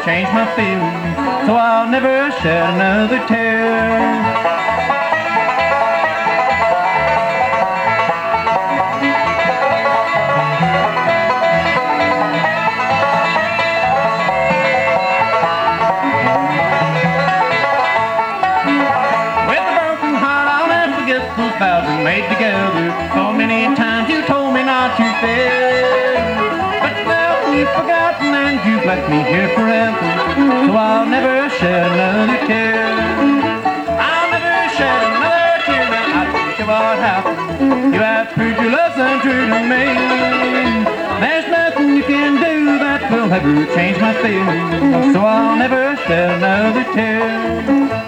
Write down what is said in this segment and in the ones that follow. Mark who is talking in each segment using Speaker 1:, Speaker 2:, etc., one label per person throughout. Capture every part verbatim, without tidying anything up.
Speaker 1: change my feelings, so I'll never shed another tear. Made together. So many times you told me not to fail, but now you've forgotten and you've left me here forever. So I'll never shed another tear. I'll never shed another tear. Now I don't care what happened. You have proved your love's untrue to me. There's nothing you can do that will ever change my feelings. So I'll never shed another tear.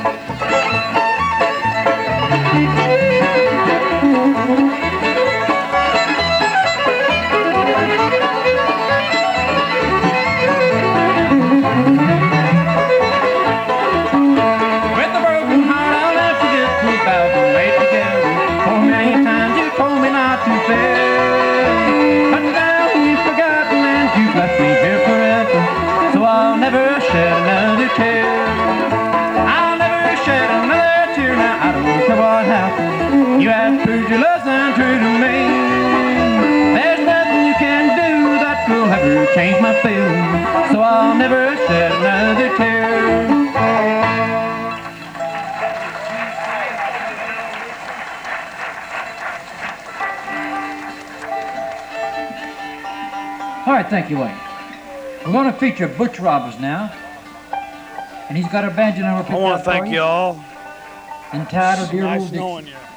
Speaker 1: But now you've forgotten and you've left me here forever. So I'll never shed another tear. I'll never shed another tear. Now I don't care what happened. You have proved your love's untrue to me. There's nothing you can do that will ever change my feelings. So I'll never shed another tear.
Speaker 2: All right, thank you, Wayne. We're going to feature Butch Roberts now, and he's got a banjo number picked
Speaker 3: I want
Speaker 2: out
Speaker 3: to thank
Speaker 2: for you.
Speaker 3: y'all.
Speaker 2: Entitled Dear
Speaker 3: Nice
Speaker 2: Old Dixie.
Speaker 3: knowing you.